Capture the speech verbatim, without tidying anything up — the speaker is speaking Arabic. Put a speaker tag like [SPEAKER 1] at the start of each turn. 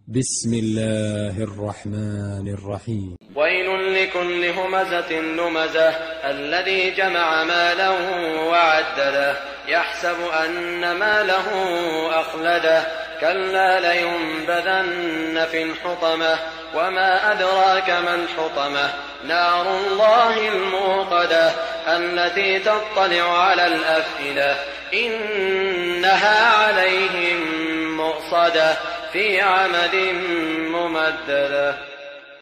[SPEAKER 1] بسم الله الرحمن الرحيم.
[SPEAKER 2] ويل لكل همزة لمزة الذي جمع مالا وعدده يحسب أن ماله أخلده كلا لينبذن في الحطمة وما أدراك ما الحطمة نار الله الموقدة التي تطلع على الأفئدة إنها عليهم مؤصدة في عمد ممددة.